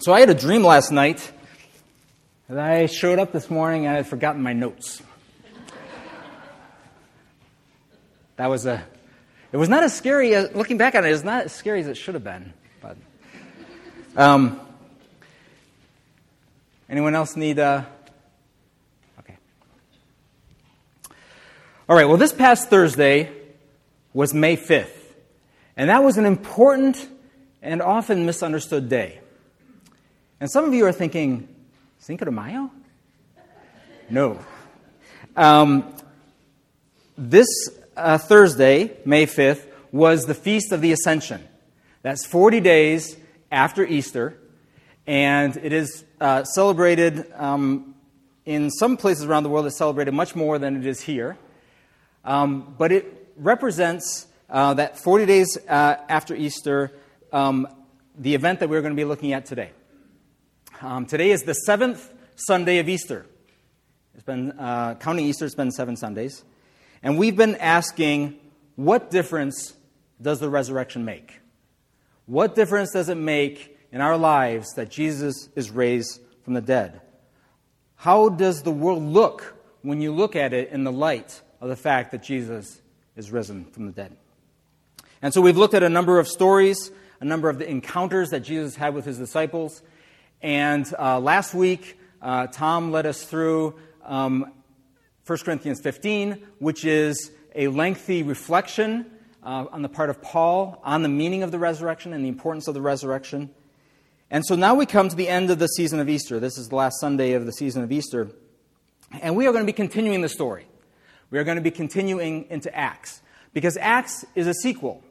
So I had a dream last night that I showed up this morning and I had forgotten my notes. It was not as scary, looking back on it, it's not as scary as it should have been. But, anyone else need, okay. All right, well, this past Thursday was May 5th, and that was an important and often misunderstood day. And some of you are thinking, Cinco de Mayo? No. This Thursday, May 5th, was the Feast of the Ascension. That's 40 days after Easter, and it is celebrated in some places around the world. It's celebrated much more than it is here. But it represents that 40 days after Easter, the event that we're going to be looking at today. Today is the 7th Sunday of Easter. It's been, counting Easter, it's been 7 Sundays. And we've been asking, what difference does the resurrection make? What difference does it make in our lives that Jesus is raised from the dead? How does the world look when you look at it in the light of the fact that Jesus is risen from the dead? And so we've looked at a number of stories, a number of the encounters that Jesus had with his disciples. And last week, Tom led us through 1 Corinthians 15, which is a lengthy reflection on the part of Paul on the meaning of the resurrection and the importance of the resurrection. And so now we come to the end of the season of Easter. This is the last Sunday of the season of Easter. And we are going to be continuing the story. We are going to be continuing into Acts, because Acts is a sequel.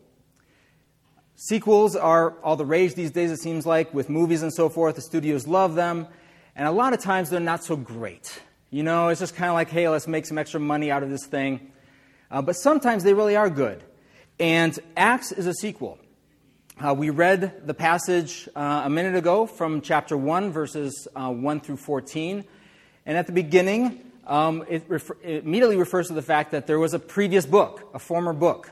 Sequels are all the rage these days, it seems like, with movies and so forth. The studios love them. And a lot of times they're not so great. You know, it's just kind of like, hey, let's make some extra money out of this thing. But sometimes they really are good. And Acts is a sequel. We read the passage a minute ago from chapter 1, verses 1 through 14. And at the beginning, it immediately refers to the fact that there was a previous book, a former book.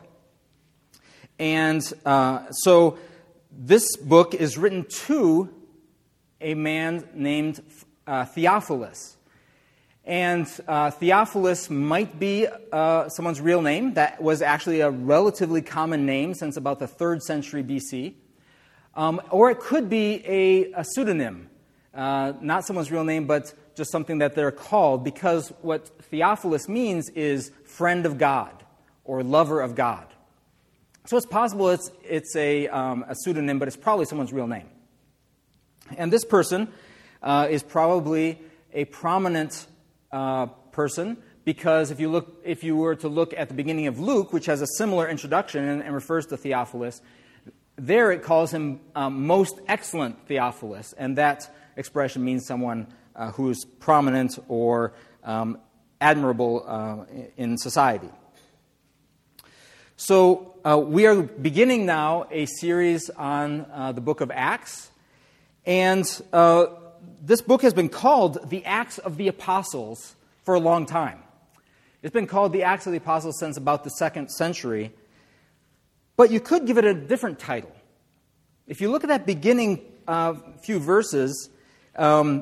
And so this book is written to a man named Theophilus. And Theophilus might be someone's real name. That was actually a relatively common name since about the 3rd century BC. Or it could be a pseudonym, not someone's real name, but just something that they're called, because what Theophilus means is friend of God or lover of God. So it's possible it's a pseudonym, but it's probably someone's real name. And this person is probably a prominent person, because if you were to look at the beginning of Luke, which has a similar introduction and refers to Theophilus, there it calls him most excellent Theophilus, and that expression means someone who is prominent or admirable in society. So we are beginning now a series on the book of Acts, and this book has been called the Acts of the Apostles for a long time. It's been called the Acts of the Apostles since about the 2nd century, but you could give it a different title. If you look at that beginning few verses, Luke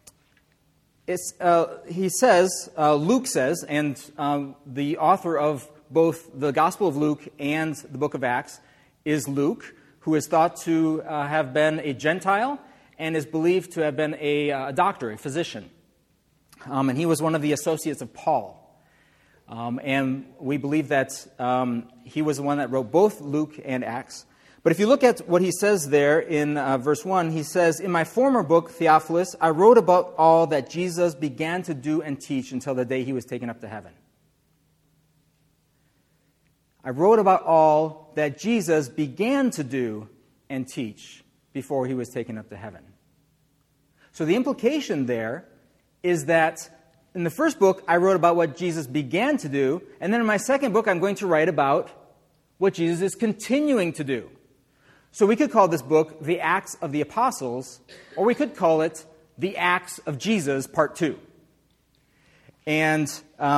says, and the author of both the Gospel of Luke and the book of Acts is Luke, who is thought to have been a Gentile and is believed to have been a doctor, a physician. And he was one of the associates of Paul. And we believe that he was the one that wrote both Luke and Acts. But if you look at what he says there in verse 1, he says, "In my former book, Theophilus, I wrote about all that Jesus began to do and teach until the day he was taken up to heaven." I wrote about all that Jesus began to do and teach before he was taken up to heaven. So the implication there is that in the first book, I wrote about what Jesus began to do, and then in my second book, I'm going to write about what Jesus is continuing to do. So we could call this book the Acts of the Apostles, or we could call it the Acts of Jesus, Part 2. And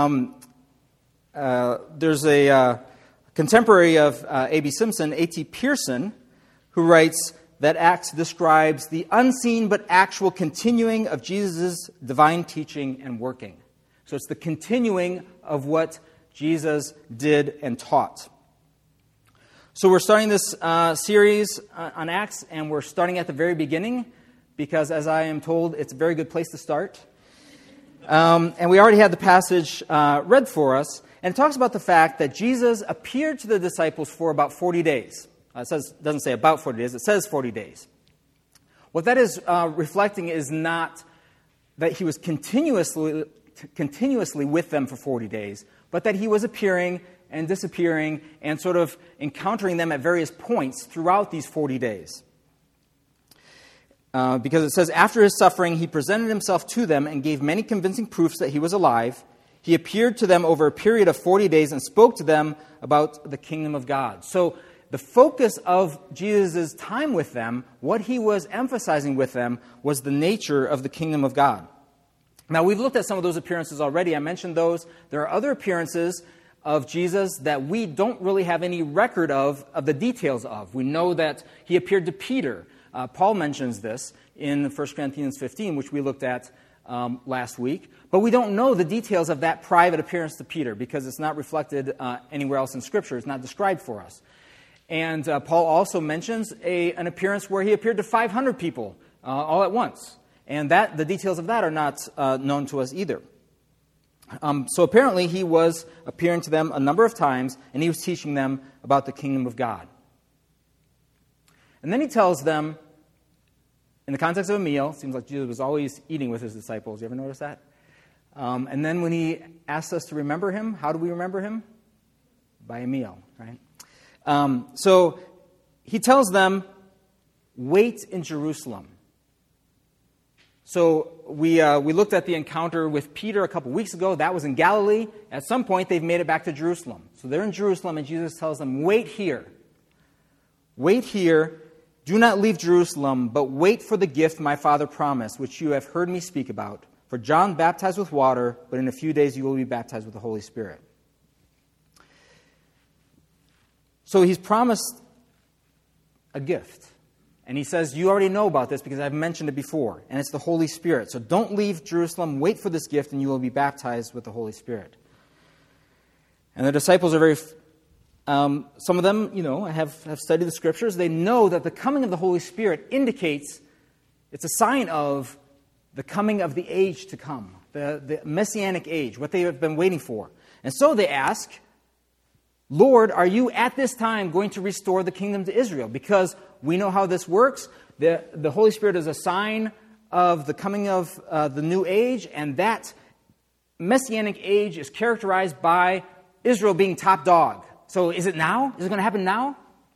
there's a contemporary of A.B. Simpson, A.T. Pierson, who writes, that Acts describes the unseen but actual continuing of Jesus' divine teaching and working. So it's the continuing of what Jesus did and taught. So we're starting this series on Acts, and we're starting at the very beginning because, as I am told, it's a very good place to start. And we already had the passage read for us, and it talks about the fact that Jesus appeared to the disciples for about 40 days. It doesn't say about 40 days, it says 40 days. What that is reflecting is not that he was continuously with them for 40 days, but that he was appearing and disappearing and sort of encountering them at various points throughout these 40 days. Because it says, after his suffering, he presented himself to them and gave many convincing proofs that he was alive. He appeared to them over a period of 40 days and spoke to them about the kingdom of God. So the focus of Jesus' time with them, what he was emphasizing with them, was the nature of the kingdom of God. Now, we've looked at some of those appearances already. I mentioned those. There are other appearances of Jesus that we don't really have any record of the details of. We know that he appeared to Peter. Paul mentions this in 1 Corinthians 15, which we looked at last week. But we don't know the details of that private appearance to Peter because it's not reflected anywhere else in Scripture. It's not described for us. And Paul also mentions an appearance where he appeared to 500 people all at once. And the details of that are not known to us either. So apparently he was appearing to them a number of times, and he was teaching them about the kingdom of God. And then he tells them, in the context of a meal, it seems like Jesus was always eating with his disciples. You ever notice that? And then when he asks us to remember him, how do we remember him? By a meal, right? So he tells them, wait in Jerusalem. So we looked at the encounter with Peter a couple weeks ago. That was in Galilee. At some point, they've made it back to Jerusalem. So they're in Jerusalem, and Jesus tells them, wait here. Wait here. Do not leave Jerusalem, but wait for the gift my Father promised, which you have heard me speak about. For John baptized with water, but in a few days you will be baptized with the Holy Spirit. So he's promised a gift. And he says, you already know about this because I've mentioned it before. And it's the Holy Spirit. So don't leave Jerusalem. Wait for this gift and you will be baptized with the Holy Spirit. And the disciples are very... some of them, have studied the Scriptures. They know that the coming of the Holy Spirit indicates, it's a sign of the coming of the age to come. The Messianic age, what they have been waiting for. And so they ask, Lord, are you at this time going to restore the kingdom to Israel? Because we know how this works. The Holy Spirit is a sign of the coming of the new age, and that Messianic age is characterized by Israel being top dog. So is it now? Is it going to happen now?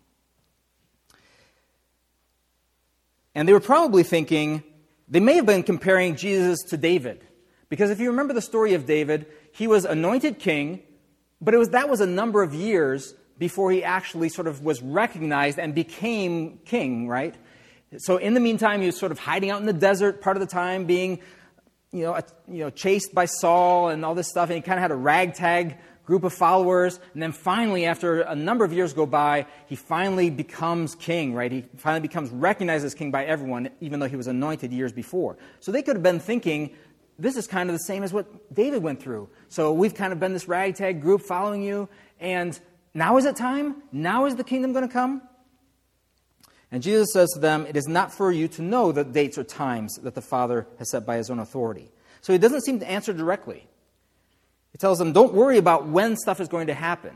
And they were probably thinking, they may have been comparing Jesus to David. Because if you remember the story of David, he was anointed king, but that was a number of years before he actually sort of was recognized and became king, right? So in the meantime, he was sort of hiding out in the desert part of the time, being, chased by Saul and all this stuff, and he kind of had a ragtag group of followers, and then finally, after a number of years go by, he finally becomes king, right? He finally becomes recognized as king by everyone, even though he was anointed years before. So they could have been thinking, this is kind of the same as what David went through. So we've kind of been this ragtag group following you, and now is it time? Now is the kingdom going to come? And Jesus says to them, it is not for you to know the dates or times that the Father has set by his own authority. So he doesn't seem to answer directly. He tells them, don't worry about when stuff is going to happen.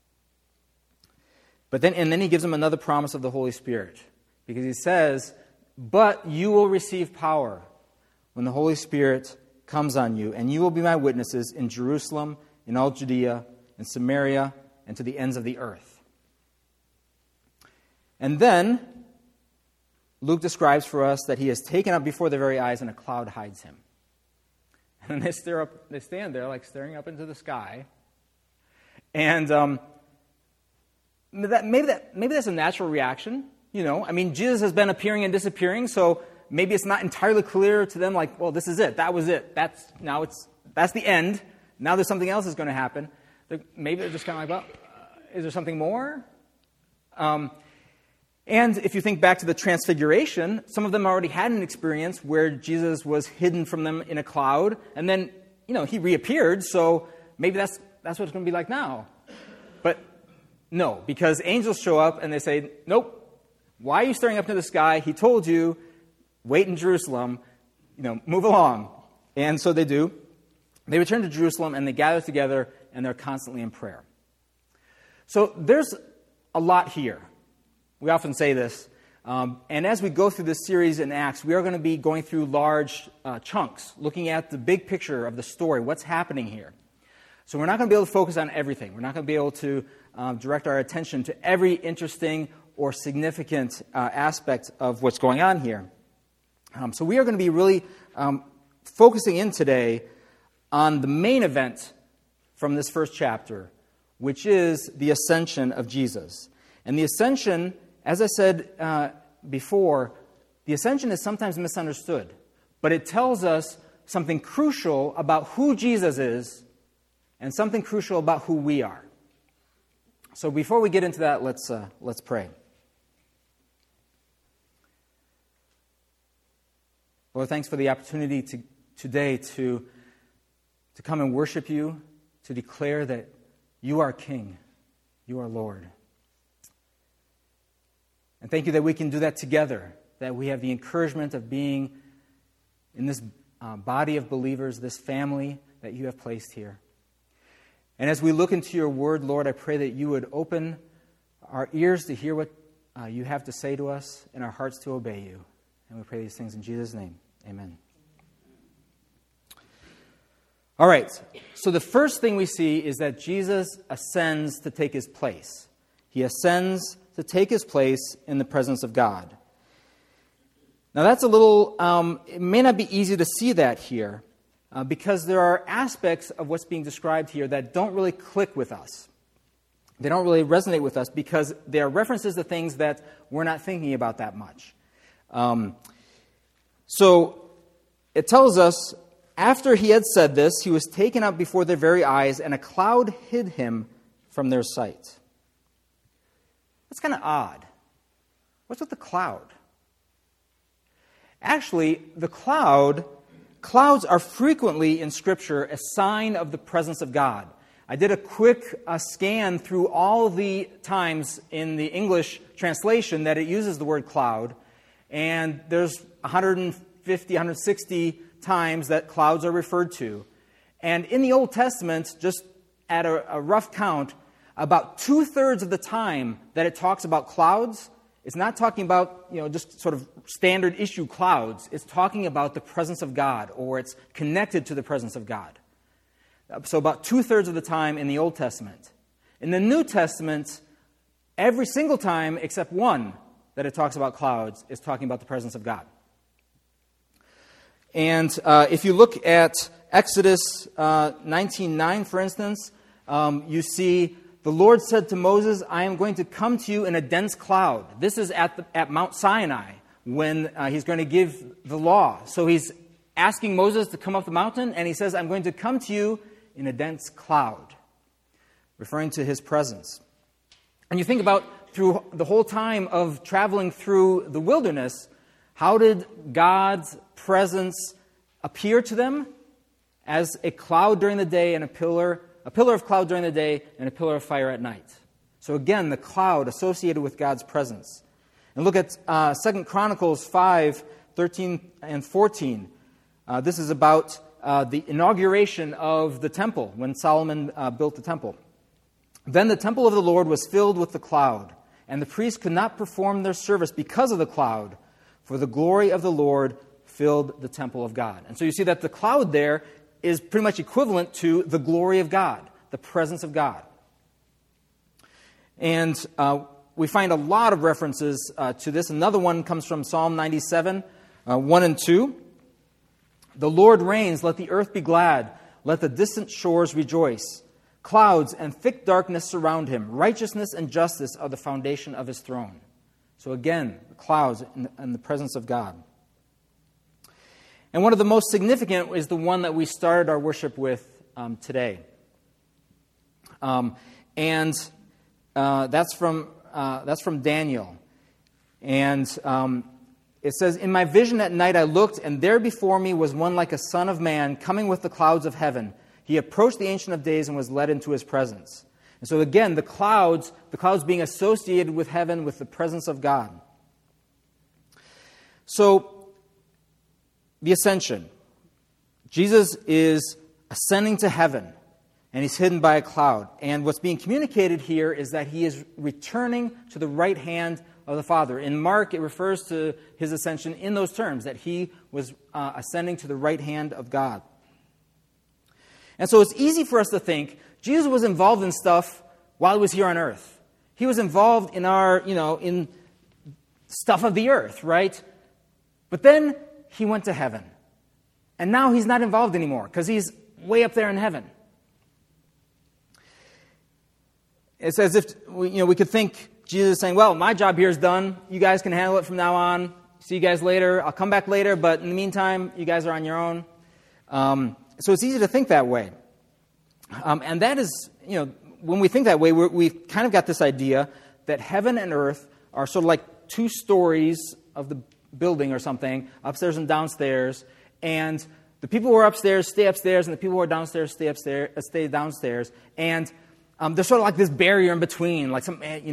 And then he gives them another promise of the Holy Spirit. Because he says, but you will receive power when the Holy Spirit comes on you, and you will be my witnesses in Jerusalem, in all Judea, in Samaria, and to the ends of the earth. And then Luke describes for us that he is taken up before their very eyes, and a cloud hides him. And they stand there like staring up into the sky. And maybe that's a natural reaction. Jesus has been appearing and disappearing, so maybe it's not entirely clear to them, like, well, this is it. That was it. That's the end. Now there's something else that's going to happen. Maybe they're just kind of like, well, is there something more? And if you think back to the Transfiguration, some of them already had an experience where Jesus was hidden from them in a cloud, and then, he reappeared, so maybe that's what it's going to be like now. But no, because angels show up and they say, nope, why are you staring up to the sky? He told you, wait in Jerusalem, move along. And so they do. They return to Jerusalem and they gather together and they're constantly in prayer. So there's a lot here. We often say this. And as we go through this series in Acts, we are going to be going through large chunks, looking at the big picture of the story, what's happening here. So we're not going to be able to focus on everything. We're not going to be able to direct our attention to every interesting or significant aspect of what's going on here. So we are going to be really focusing in today on the main event from this first chapter, which is the ascension of Jesus. And the ascension, as I said before, the ascension is sometimes misunderstood, but it tells us something crucial about who Jesus is and something crucial about who we are. So before we get into that, let's pray. Lord, thanks for the opportunity today to come and worship you, to declare that you are King, you are Lord. And thank you that we can do that together, that we have the encouragement of being in this body of believers, this family that you have placed here. And as we look into your word, Lord, I pray that you would open our ears to hear what you have to say to us and our hearts to obey you. And we pray these things in Jesus' name. Amen. All right, so the first thing we see is that Jesus ascends to take his place. He ascends to take his place in the presence of God. Now that's a little, it may not be easy to see that here, because there are aspects of what's being described here that don't really click with us. They don't really resonate with us because they are references to things that we're not thinking about that much. So it tells us, after he had said this, he was taken up before their very eyes, and a cloud hid him from their sight. That's kind of odd. What's with the cloud? Actually, clouds are frequently in Scripture a sign of the presence of God. I did a quick scan through all the times in the English translation that it uses the word cloud, and there's 150, 160 times that clouds are referred to. And in the Old Testament, just at a rough count, about 2/3 of the time that it talks about clouds, it's not talking about, just sort of standard issue clouds. It's talking about the presence of God, or it's connected to the presence of God. So about 2/3 of the time in the Old Testament. In the New Testament, every single time except one that it talks about clouds is talking about the presence of God. And if you look at Exodus 19:9, for instance, you see the Lord said to Moses, I am going to come to you in a dense cloud. This is at Mount Sinai when he's going to give the law. So he's asking Moses to come up the mountain, and he says, I'm going to come to you in a dense cloud, referring to his presence. And you think about through the whole time of traveling through the wilderness, how did God's presence appear to them? As a cloud during the day and a pillar of cloud during the day and a pillar of fire at night. So again, the cloud associated with God's presence. And look at 2 Chronicles 5:13 and 14. This is about the inauguration of the temple when Solomon built the temple. Then the temple of the Lord was filled with the cloud, and the priests could not perform their service because of the cloud, for the glory of the Lord filled the temple of God. And so you see that the cloud there is pretty much equivalent to the glory of God, the presence of God. And we find a lot of references to this. Another one comes from Psalm 97, 1 and 2. The Lord reigns, let the earth be glad, let the distant shores rejoice. Clouds and thick darkness surround him. Righteousness and justice are the foundation of his throne. So again, the clouds and the presence of God. And one of the most significant is the one that we started our worship with today. That's from Daniel. And it says, "In my vision at night I looked, and there before me was one like a son of man, coming with the clouds of heaven. He approached the Ancient of Days and was led into his presence." And so again, the clouds being associated with heaven, with the presence of God. So, the ascension. Jesus is ascending to heaven, and he's hidden by a cloud. And what's being communicated here is that he is returning to the right hand of the Father. In Mark, it refers to his ascension in those terms, that he was ascending to the right hand of God. And so it's easy for us to think Jesus was involved in stuff while he was here on earth. He was involved in in stuff of the earth, right? But then he went to heaven. And now he's not involved anymore because he's way up there in heaven. It's as if we could think Jesus saying, "Well, my job here is done. You guys can handle it from now on. See you guys later. I'll come back later, but in the meantime, you guys are on your own." So it's easy to think that way. And that is, when we think that way, we've kind of got this idea that heaven and earth are sort of like two stories of the building or something, upstairs and downstairs, and the people who are upstairs stay upstairs, and the people who are downstairs stay downstairs, and there's sort of like this barrier in between, like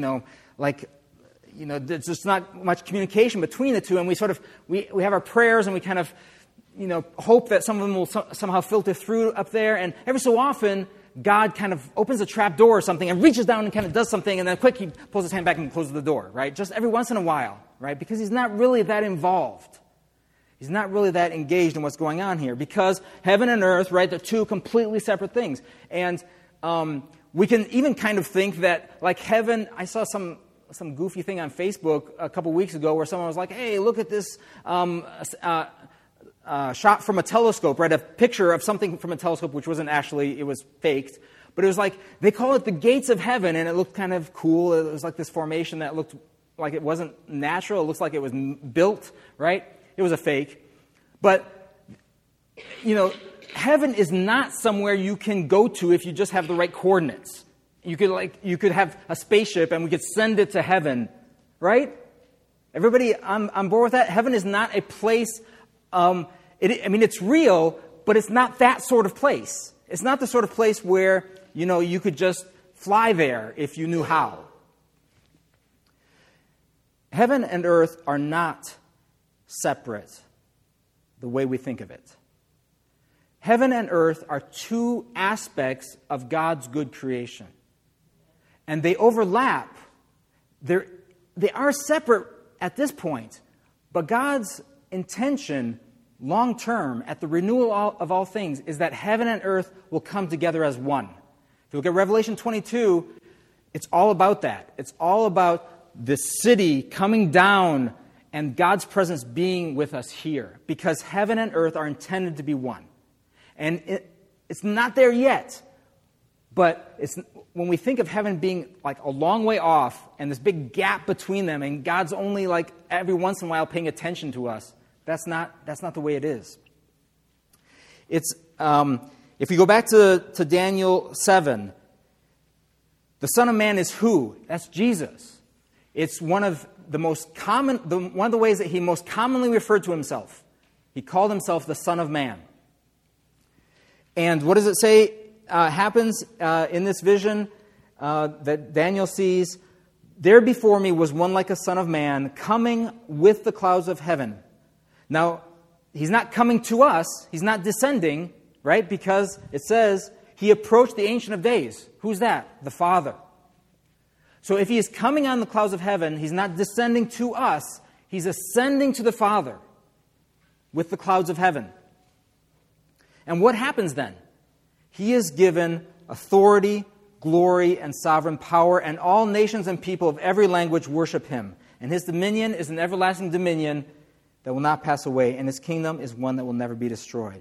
there's just not much communication between the two, and we have our prayers, and we kind of hope that some of them will somehow filter through up there, and every so often God kind of opens a trap door or something and reaches down and kind of does something, and then quick he pulls his hand back and closes the door, right? Just every once in a while, right? Because he's not really that involved. He's not really that engaged in what's going on here, because heaven and earth, right, they're two completely separate things. And we can even kind of think that, like heaven, I saw some goofy thing on Facebook a couple weeks ago where someone was like, "Hey, look at this shot from a telescope," right? A picture of something from a telescope, which wasn't actually, it was faked. But it was like, they call it the gates of heaven, and it looked kind of cool. It was like this formation that looked like it wasn't natural. It looks like it was built, right? It was a fake. But, heaven is not somewhere you can go to if you just have the right coordinates. You could have a spaceship and we could send it to heaven, right? Everybody on board with that? Heaven is not a place, it's real, but it's not that sort of place. It's not the sort of place where, you could just fly there if you knew how. Heaven and earth are not separate the way we think of it. Heaven and earth are two aspects of God's good creation. And they overlap. They are separate at this point, but God's intention long-term at the renewal of all things is that heaven and earth will come together as one. If you look at Revelation 22, it's all about that. It's all about the city coming down and God's presence being with us here, because heaven and earth are intended to be one. And it's not there yet, but when we think of heaven being like a long way off and this big gap between them, and God's only like every once in a while paying attention to us, that's not the way it is. It's if you go back to Daniel 7, the Son of Man is who? That's Jesus. It's one of the ways that he most commonly referred to himself. He called himself the Son of Man. And what does it say happens in this vision that Daniel sees? "There before me was one like a son of man, coming with the clouds of heaven." Now, he's not coming to us. He's not descending, right? Because it says he approached the Ancient of Days. Who's that? The Father. So if he is coming on the clouds of heaven, he's not descending to us. He's ascending to the Father with the clouds of heaven. And what happens then? He is given authority, glory, and sovereign power, and all nations and people of every language worship him. And his dominion is an everlasting dominion that will not pass away, and his kingdom is one that will never be destroyed.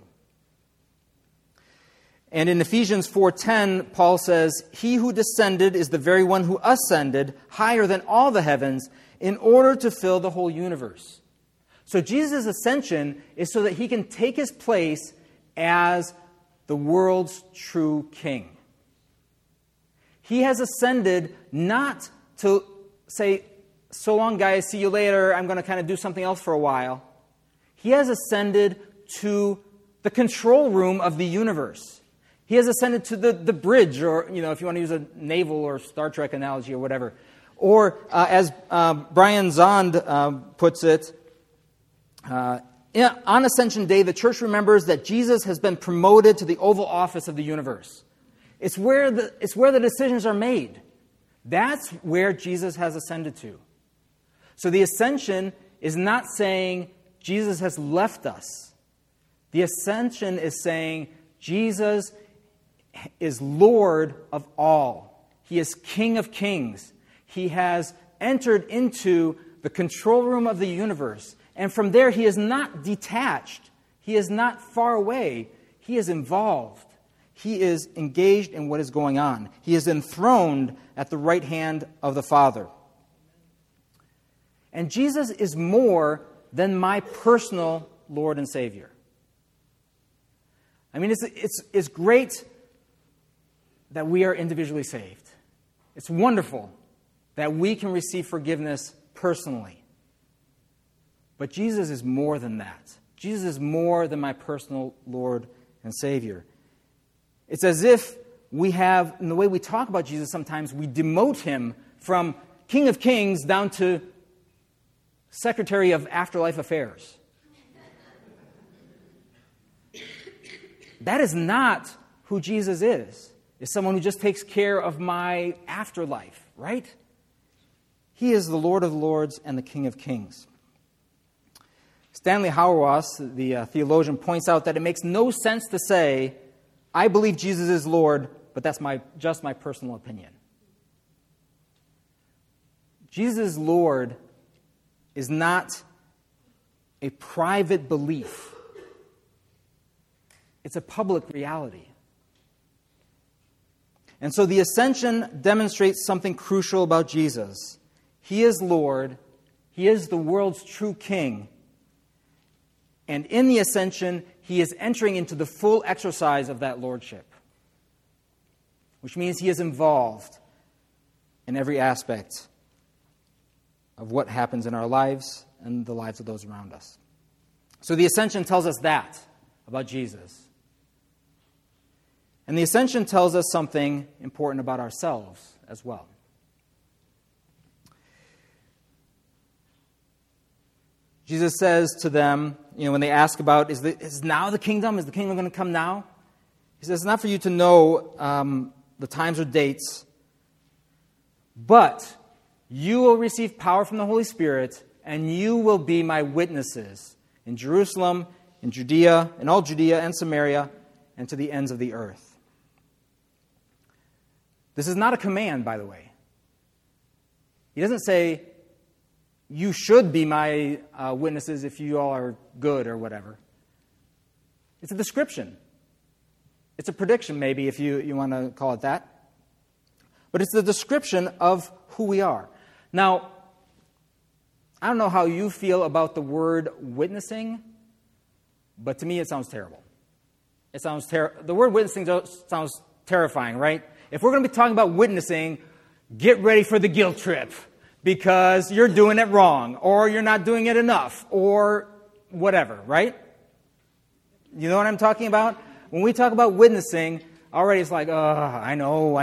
And in Ephesians 4:10, Paul says, "He who descended is the very one who ascended higher than all the heavens in order to fill the whole universe." So Jesus' ascension is so that he can take his place as the world's true king. He has ascended not to, say, so long, guys, see you later, I'm going to kind of do something else for a while. He has ascended to the control room of the universe. He has ascended to the bridge, or, if you want to use a naval or Star Trek analogy or whatever. Or, as Brian Zond puts it, on Ascension Day, the church remembers that Jesus has been promoted to the Oval Office of the universe. It's where the decisions are made. That's where Jesus has ascended to. So the ascension is not saying Jesus has left us. The ascension is saying Jesus is Lord of all. He is King of kings. He has entered into the control room of the universe. And from there, he is not detached. He is not far away. He is involved. He is engaged in what is going on. He is enthroned at the right hand of the Father. And Jesus is more than my personal Lord and Savior. I mean, it's great that we are individually saved. It's wonderful that we can receive forgiveness personally. But Jesus is more than that. Jesus is more than my personal Lord and Savior. It's as if we have, in the way we talk about Jesus sometimes, we demote him from King of Kings down to Secretary of Afterlife Affairs. That is not who Jesus is. It's someone who just takes care of my afterlife, right? He is the Lord of Lords and the King of Kings. Stanley Hauerwas, the theologian, points out that it makes no sense to say, I believe Jesus is Lord, but that's just my personal opinion. Jesus is Lord is not a private belief. It's a public reality. And so the ascension demonstrates something crucial about Jesus. He is Lord. He is the world's true King. And in the ascension, he is entering into the full exercise of that lordship, which means he is involved in every aspect of what happens in our lives and the lives of those around us. So the ascension tells us that about Jesus. And the ascension tells us something important about ourselves as well. Jesus says to them, when they ask about, is now the kingdom? Is the kingdom going to come now? He says, it's not for you to know the times or dates, but you will receive power from the Holy Spirit, and you will be my witnesses in Jerusalem, in Judea, in all Judea and Samaria, and to the ends of the earth. This is not a command, by the way. He doesn't say, you should be my witnesses if you all are good or whatever. It's a description. It's a prediction, maybe, if you want to call it that. But it's the description of who we are. Now, I don't know how you feel about the word witnessing, but to me it sounds terrible. The word witnessing sounds terrifying, right? If we're going to be talking about witnessing, get ready for the guilt trip. Because you're doing it wrong, or you're not doing it enough, or whatever, right? You know what I'm talking about? When we talk about witnessing, already it's like, I know.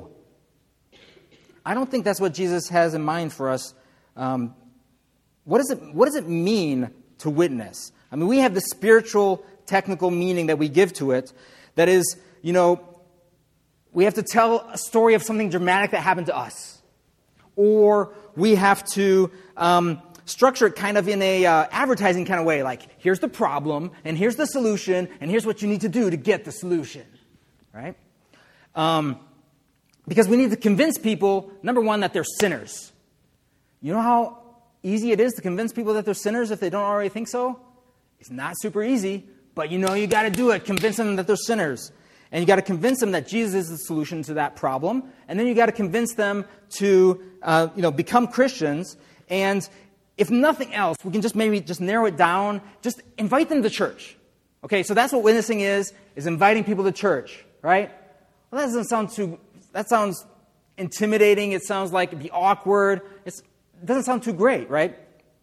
I don't think that's what Jesus has in mind for us. What does it mean to witness? I mean, we have the spiritual, technical meaning that we give to it. That is, we have to tell a story of something dramatic that happened to us. Or we have to structure it kind of in a advertising kind of way, like here's the problem, and here's the solution, and here's what you need to do to get the solution, right? Because we need to convince people, number one, that they're sinners. You know how easy it is to convince people that they're sinners if they don't already think so? It's not super easy, but you got to do it. Convince them that they're sinners. And you got to convince them that Jesus is the solution to that problem. And then you got to convince them to, become Christians. And if nothing else, we can maybe narrow it down. Just invite them to church. Okay, so that's what witnessing is inviting people to church, right? Well, that sounds intimidating. It sounds like it'd be awkward. doesn't sound too great, right?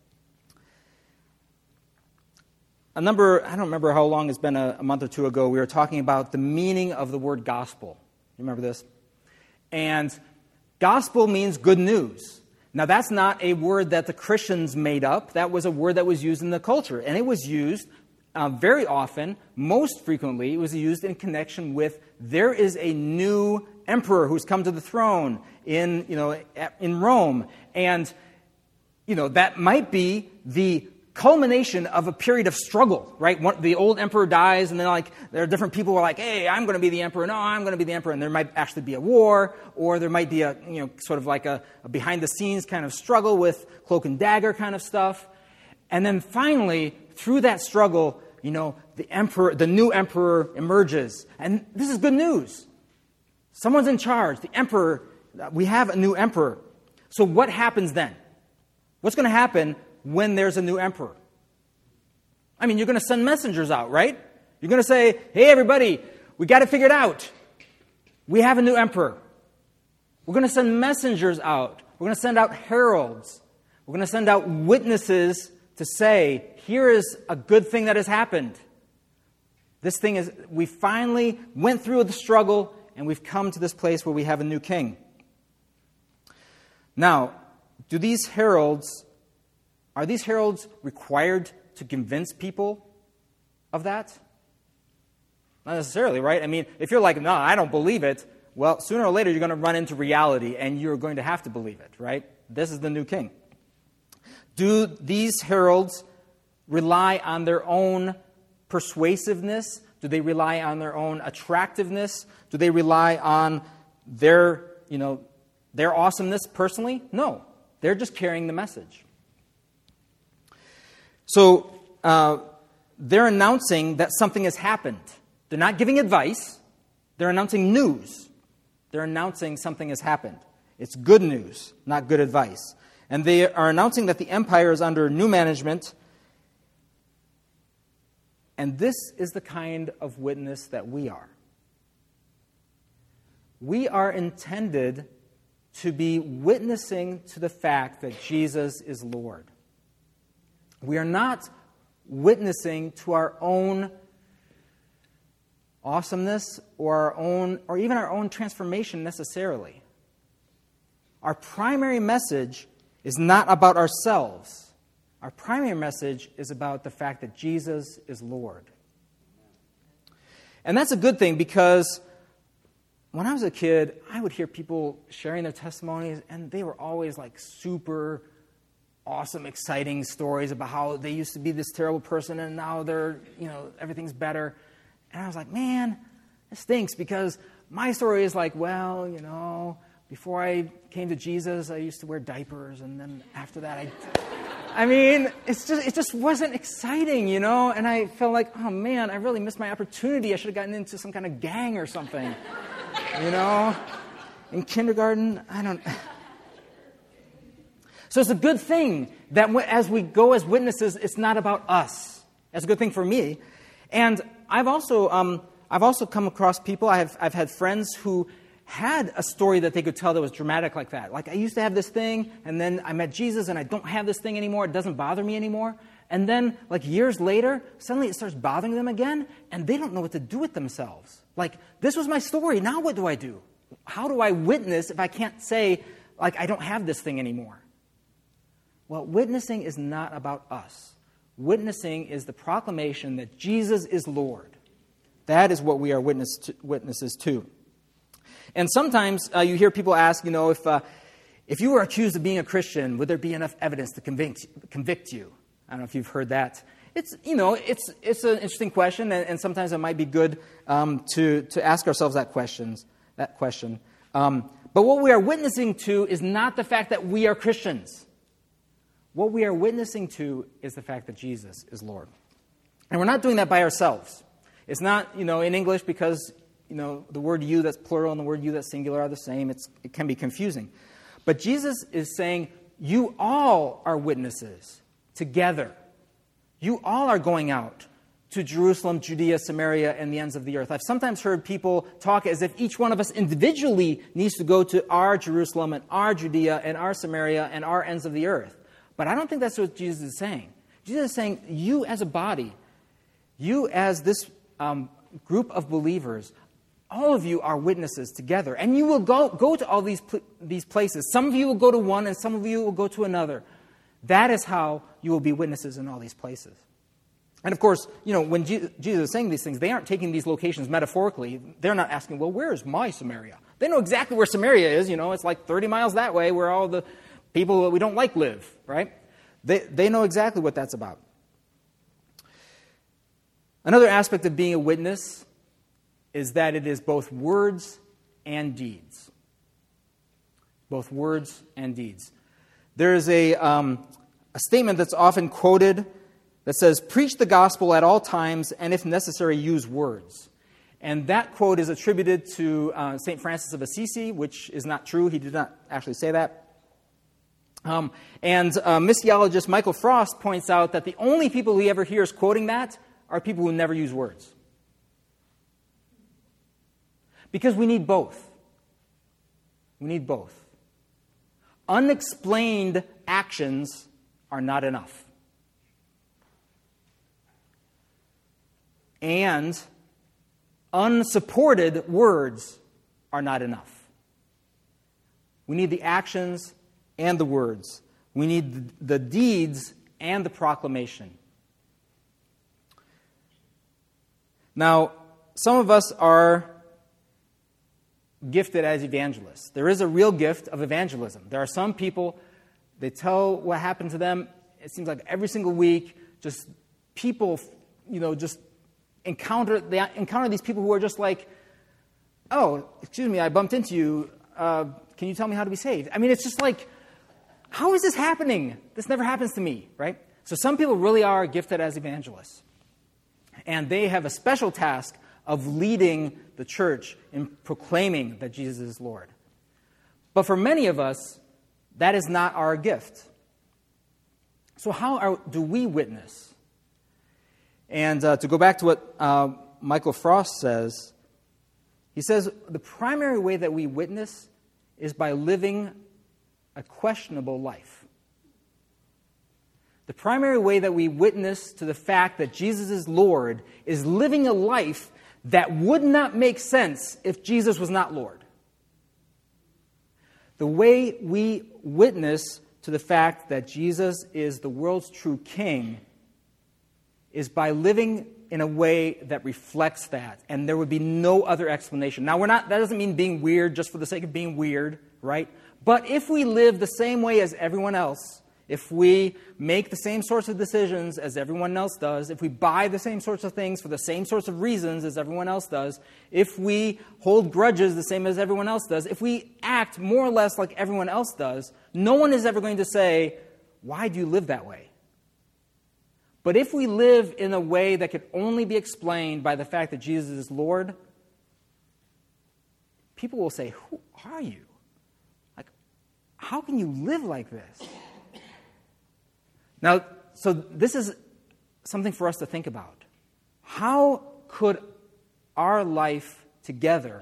I don't remember how long it's been, a month or two ago, we were talking about the meaning of the word gospel. You remember this? And gospel means good news. Now, that's not a word that the Christians made up. That was a word that was used in the culture. And it was used very often, most frequently, it was used in connection with there is a new emperor who's come to the throne in Rome. And, that might be the culmination of a period of struggle, right? The old emperor dies, and then there are different people who are like, hey, I'm going to be the emperor. No, I'm going to be the emperor. And there might actually be a war, or there might be a behind-the-scenes kind of struggle with cloak and dagger kind of stuff. And then finally, through that struggle, the new emperor emerges. And this is good news. Someone's in charge. The emperor, we have a new emperor. So what happens then? What's going to happen when there's a new emperor? I mean, you're going to send messengers out, right? You're going to say, hey, everybody, we got it figured out. We have a new emperor. We're going to send messengers out. We're going to send out heralds. We're going to send out witnesses to say, here is a good thing that has happened. We finally went through the struggle, and we've come to this place where we have a new king. Now, are these heralds required to convince people of that? Not necessarily, right? I mean, if you're like, no, I don't believe it, well, sooner or later you're going to run into reality, and you're going to have to believe it, right? This is the new king. Do these heralds rely on their own persuasiveness? Do they rely on their own attractiveness? Do they rely on their awesomeness personally? No. They're just carrying the message. So they're announcing that something has happened. They're not giving advice. They're announcing news. They're announcing something has happened. It's good news, not good advice. And they are announcing that the empire is under new management. And this is the kind of witness that we are. We are intended to be witnessing to the fact that Jesus is Lord. We are not witnessing to our own awesomeness or even our own transformation necessarily. Our primary message is not about ourselves. Our primary message is about the fact that Jesus is Lord. And that's a good thing, because when I was a kid, I would hear people sharing their testimonies, and they were always like super awesome, exciting stories about how they used to be this terrible person and now they're, everything's better. And I was like, man, this stinks, because my story is like, well, before I came to Jesus, I used to wear diapers, and then after that, it just wasn't exciting, And I felt like, oh man, I really missed my opportunity. I should have gotten into some kind of gang or something, In kindergarten, So it's a good thing that as we go as witnesses, it's not about us. That's a good thing for me. And I've also come across people. I've had friends who had a story that they could tell that was dramatic like that. Like, I used to have this thing, and then I met Jesus, and I don't have this thing anymore. It doesn't bother me anymore. And then, years later, suddenly it starts bothering them again, and they don't know what to do with themselves. This was my story. Now what do I do? How do I witness if I can't say, I don't have this thing anymore? Well, witnessing is not about us. Witnessing is the proclamation that Jesus is Lord. That is what we are witnesses to. And sometimes you hear people ask, if you were accused of being a Christian, would there be enough evidence to convict you? I don't know if you've heard that. It's an interesting question, and sometimes it might be good to ask ourselves that question. But what we are witnessing to is not the fact that we are Christians. What we are witnessing to is the fact that Jesus is Lord. And we're not doing that by ourselves. It's not, in English, because, the word you that's plural and the word you that's singular are the same. It can be confusing. But Jesus is saying, you all are witnesses together. You all are going out to Jerusalem, Judea, Samaria, and the ends of the earth. I've sometimes heard people talk as if each one of us individually needs to go to our Jerusalem and our Judea and our Samaria and our ends of the earth. But I don't think that's what Jesus is saying. Jesus is saying, you as a body, you as this group of believers, all of you are witnesses together. And you will go to all these places. Some of you will go to one and some of you will go to another. That is how you will be witnesses in all these places. And of course, when Jesus is saying these things, they aren't taking these locations metaphorically. They're not asking, well, where is my Samaria? They know exactly where Samaria is. It's like 30 miles that way where all the people that we don't like live, right? They know exactly what that's about. Another aspect of being a witness is that it is both words and deeds. Both words and deeds. There is a statement that's often quoted that says, preach the gospel at all times, and if necessary, use words. And that quote is attributed to St. Francis of Assisi, which is not true. He did not actually say that. And missiologist Michael Frost points out that the only people he ever hears quoting that are people who never use words. Because we need both. We need both. Unexplained actions are not enough. And unsupported words are not enough. We need the actions and the words. We need the deeds and the proclamation. Now, some of us are gifted as evangelists. There is a real gift of evangelism. There are some people, they tell what happened to them. It seems like every single week, just people, just encounter these people who are just like, oh, excuse me, I bumped into you. Can you tell me how to be saved? I mean, it's just like, how is this happening? This never happens to me, right? So some people really are gifted as evangelists. And they have a special task of leading the church in proclaiming that Jesus is Lord. But for many of us, that is not our gift. So how do we witness? And to go back to what Michael Frost says, he says the primary way that we witness is by living a questionable life. The primary way that we witness to the fact that Jesus is Lord is living a life that would not make sense if Jesus was not Lord. The way we witness to the fact that Jesus is the world's true King is by living in a way that reflects that, and there would be no other explanation. Now, that doesn't mean being weird just for the sake of being weird, right? But if we live the same way as everyone else, if we make the same sorts of decisions as everyone else does, if we buy the same sorts of things for the same sorts of reasons as everyone else does, if we hold grudges the same as everyone else does, if we act more or less like everyone else does, no one is ever going to say, why do you live that way? But if we live in a way that could only be explained by the fact that Jesus is Lord, people will say, who are you? Like, how can you live like this? Now, so this is something for us to think about. How could our life together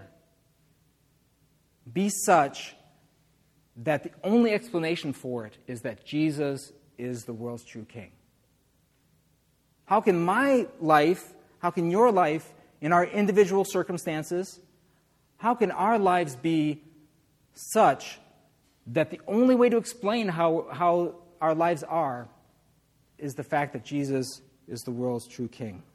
be such that the only explanation for it is that Jesus is the world's true King? How can my life, how can your life, in our individual circumstances, how can our lives be such that the only way to explain how our lives are is the fact that Jesus is the world's true King?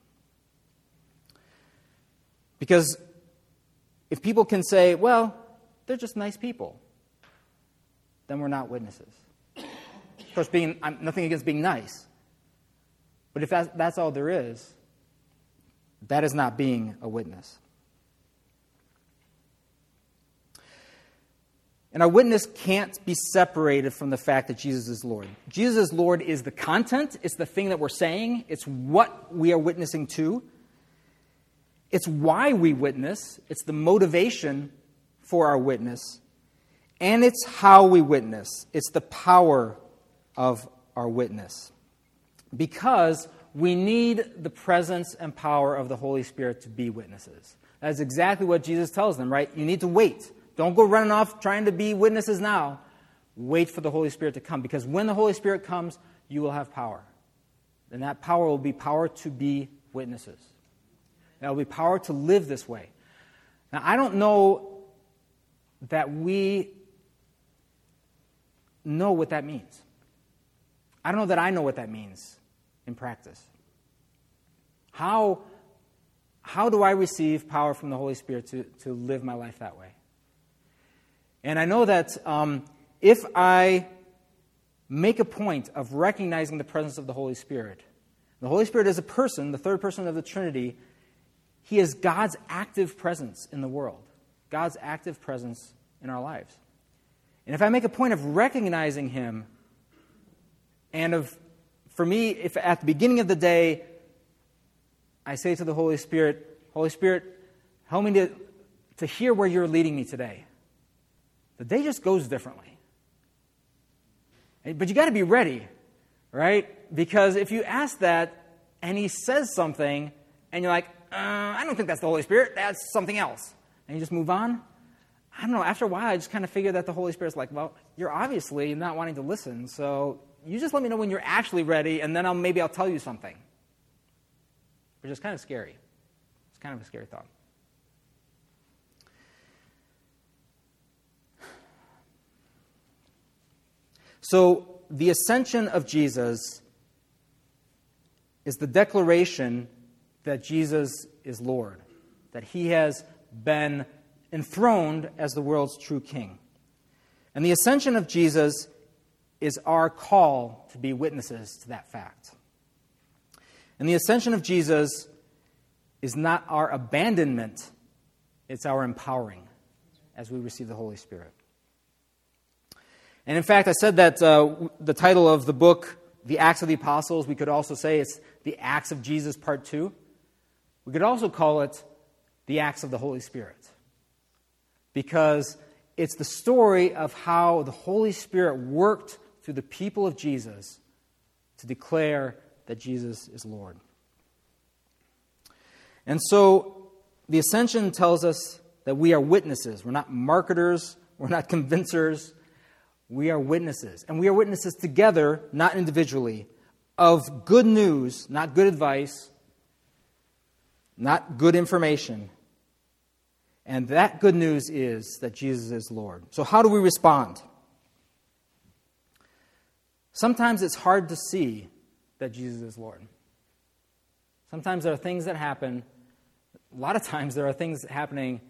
Because if people can say, well, they're just nice people, then we're not witnesses. Of course, I'm nothing against being nice. But if that's all there is, that is not being a witness. And our witness can't be separated from the fact that Jesus is Lord. Jesus is Lord is the content, it's the thing that we're saying, it's what we are witnessing to. It's why we witness, it's the motivation for our witness, and it's how we witness. It's the power of our witness. Because we need the presence and power of the Holy Spirit to be witnesses. That's exactly what Jesus tells them, right? You need to wait. Don't go running off trying to be witnesses now. Wait for the Holy Spirit to come, because when the Holy Spirit comes, you will have power. And that power will be power to be witnesses. That will be power to live this way. Now, I don't know that we know what that means. I don't know that I know what that means in practice. How do I receive power from the Holy Spirit to live my life that way? And I know that if I make a point of recognizing the presence of the Holy Spirit is a person, the third person of the Trinity. He is God's active presence in the world, God's active presence in our lives. And if I make a point of recognizing Him, and for me, if at the beginning of the day, I say to the Holy Spirit, help me to hear where you're leading me today, the day just goes differently. But you got to be ready, right? Because if you ask that and He says something and you're like, I don't think that's the Holy Spirit, that's something else, and you just move on, I don't know, after a while I just kind of figure that the Holy Spirit's like, well, you're obviously not wanting to listen, so you just let me know when you're actually ready, and then maybe I'll tell you something. Which is kind of scary. It's kind of a scary thought. So, the ascension of Jesus is the declaration that Jesus is Lord, that He has been enthroned as the world's true King. And the ascension of Jesus is our call to be witnesses to that fact. And the ascension of Jesus is not our abandonment, it's our empowering as we receive the Holy Spirit. And in fact, I said that the title of the book, The Acts of the Apostles, we could also say it's The Acts of Jesus Part 2. We could also call it The Acts of the Holy Spirit, because it's the story of how the Holy Spirit worked through the people of Jesus to declare that Jesus is Lord. And so the ascension tells us that we are witnesses. We're not marketers. We're not convincers. We are witnesses. And we are witnesses together, not individually, of good news, not good advice, not good information. And that good news is that Jesus is Lord. So how do we respond? Sometimes it's hard to see that Jesus is Lord. Sometimes there are things that happen. A lot of times there are things happening,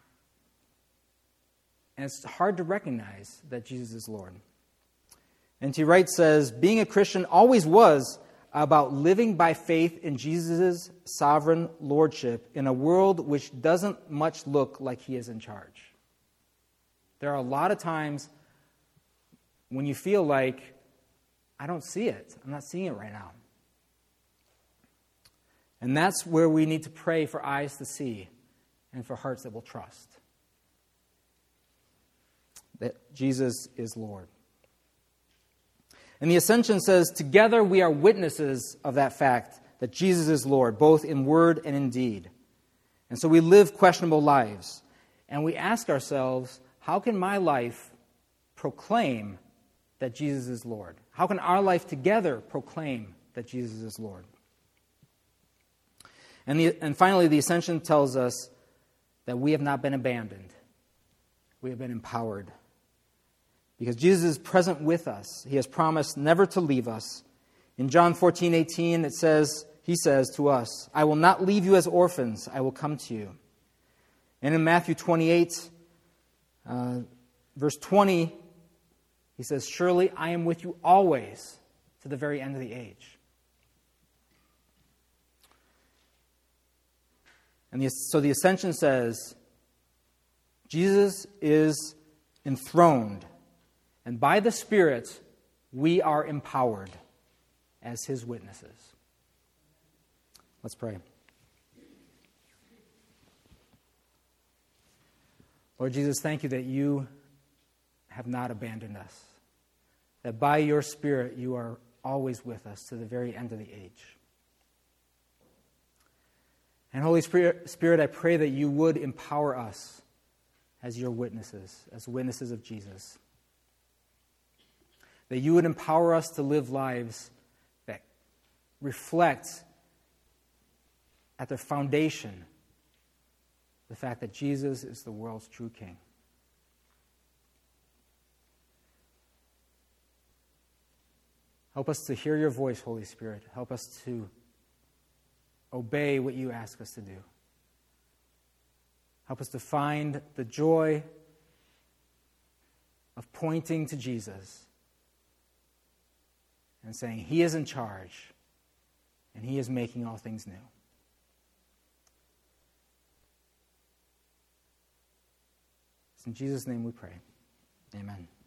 and it's hard to recognize that Jesus is Lord. N.T. Wright says, being a Christian always was about living by faith in Jesus' sovereign lordship in a world which doesn't much look like He is in charge. There are a lot of times when you feel like, I don't see it. I'm not seeing it right now. And that's where we need to pray for eyes to see and for hearts that will trust that Jesus is Lord. And the ascension says, together we are witnesses of that fact that Jesus is Lord, both in word and in deed. And so we live questionable lives. And we ask ourselves, how can my life proclaim that Jesus is Lord? How can our life together proclaim that Jesus is Lord? And finally, the ascension tells us that we have not been abandoned. We have been empowered. Because Jesus is present with us. He has promised never to leave us. In John 14:18, He says to us, I will not leave you as orphans, I will come to you. And in Matthew 28, verse 20, He says, surely I am with you always to the very end of the age. And so the ascension says, Jesus is enthroned. And by the Spirit, we are empowered as His witnesses. Let's pray. Lord Jesus, thank You that You have not abandoned us. That by Your Spirit, You are always with us to the very end of the age. And Holy Spirit, I pray that you would empower us as your witnesses, as witnesses of Jesus. That you would empower us to live lives that reflect at their foundation the fact that Jesus is the world's true King. Help us to hear your voice, Holy Spirit. Help us to obey what you ask us to do. Help us to find the joy of pointing to Jesus and saying, He is in charge and He is making all things new. It's in Jesus' name we pray. Amen.